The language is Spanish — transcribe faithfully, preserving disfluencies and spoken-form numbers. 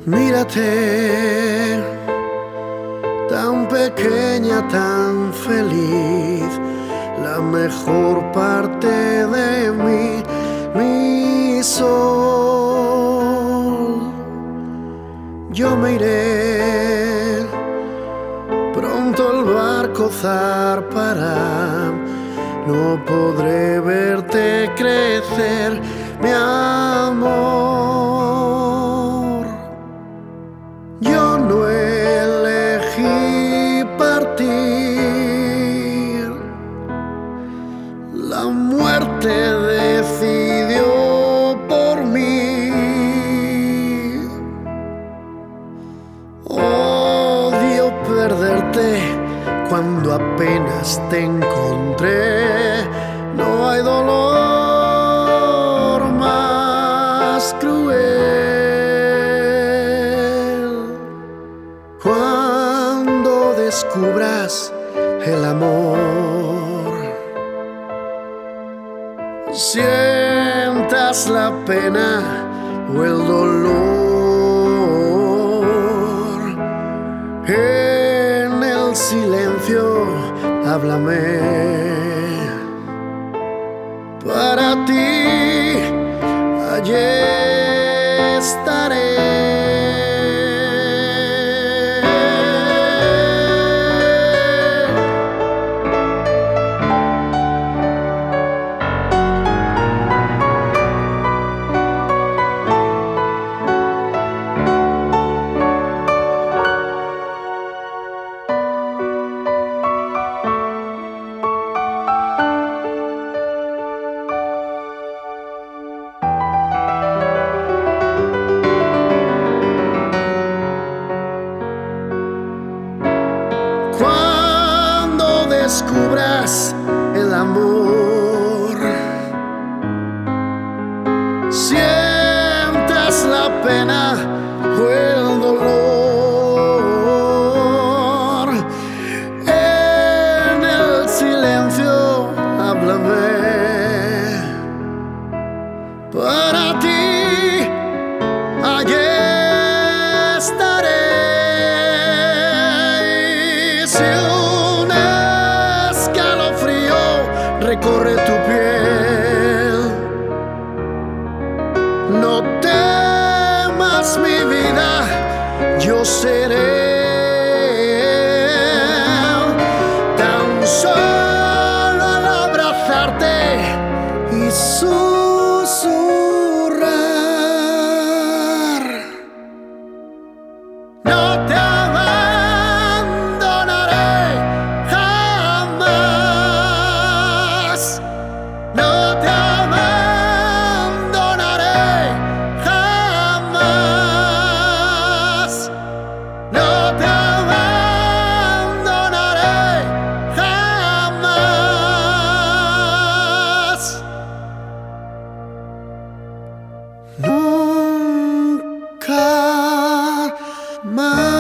Mírate, tan pequeña, tan feliz, la mejor parte de mí, mi sol. Yo me iré, pronto el barco zarpará, no podré verte crecer, mi amor. Yo no elegí partir, la muerte decidió por mí. Odio perderte cuando apenas te encontré, no hay dolor más cruel. Cuando descubras el amor, sientas la pena o el dolor, en el silencio háblame. Para ti allí estaré. Cuando descubras el amor, sientas la pena o el dolor, en el silencio háblame. Para ti allí estaré. Si un escalofrío recorre tu piel, no temas mi vida, yo seré. Tan solo al abrazarte y susurrar, no te nunca más.